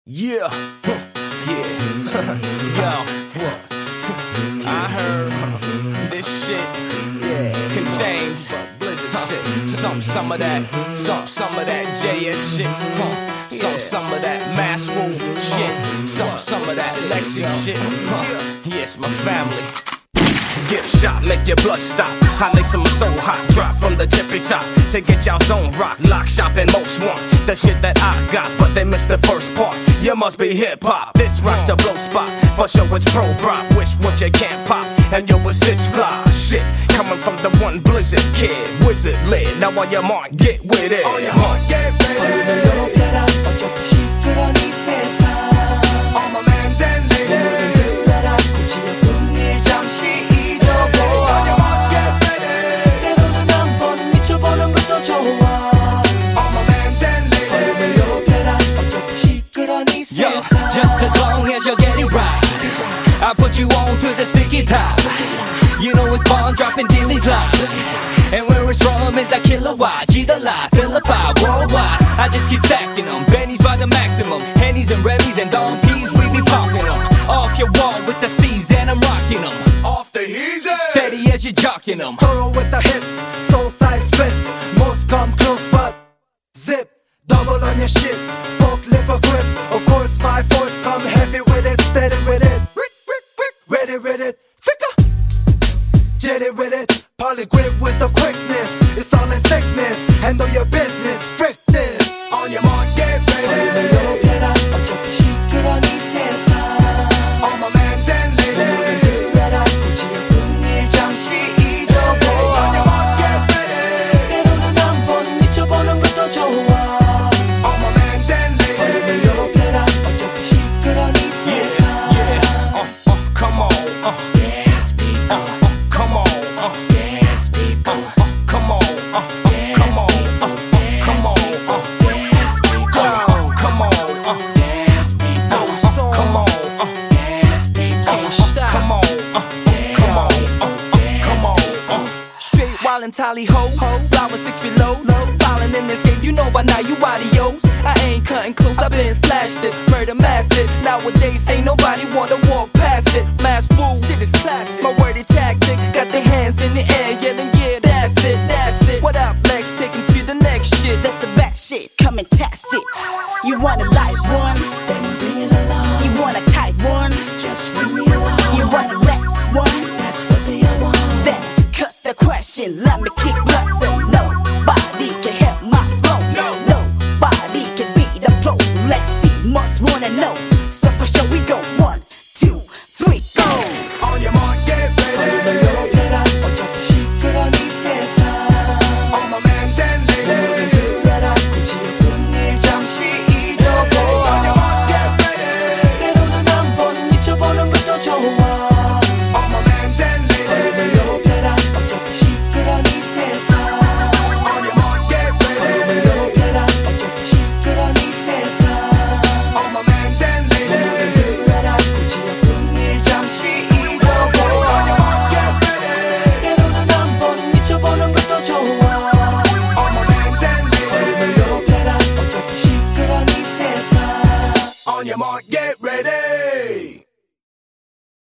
Yeah, yeah, yo, I heard this shit contains some of that, some of that JS shit, some of that Mass Wu shit, some of that Lexi shit, yes, my family. Gift shot, make your blood stop. I lay some so hot, drop from the tippy top to get y'all's own rock. Lock, shop, and most want the shit that I got, but they missed the first part. You must be hip hop. This rock's the blow spot. For sure it's pro prop. Wish what you can't pop. And yo, it's this fly shit coming from the one Blizzard kid, wizard lid. Now on your mark, get with it. On your mark, get ready. All my mans and ladies. Just as long as you're getting right, I put you on to the sticky top. You know it's bomb dropping dillies live, and where it's from is that kilowatt. G the lie, Philippi, worldwide. I just keep stacking them, Benny's by the maximum. Henny's and Remy's and Don P's, we be popping them. Off your wall with the steez and I'm rocking them. Off the heezy, steady as you're jocking them. Thorough with the hits, soul side splits. Most come close but zip. Double on your shit, forklift a grip. Of course my force come heavy with it, steady with it. Ready with it, thicker. Jetty with it, polygrip with the quickness. It's all in sickness, handle your business, frick this. On your mark, get ready. All my mans and ladies. On your mark, get ready. All my mans and ladies. Come on, dance people. Come on, dance people. Come on, come on, come on, dance people. Come on, dance people. Come on, dance people. Come on, come on. Straight wildin' tally ho, flowing 6 feet low. Fallin' in this game, you know by now you adios. I ain't cutting close, I been slashed it, murder mastered. Nowadays ain't nobody wanna walk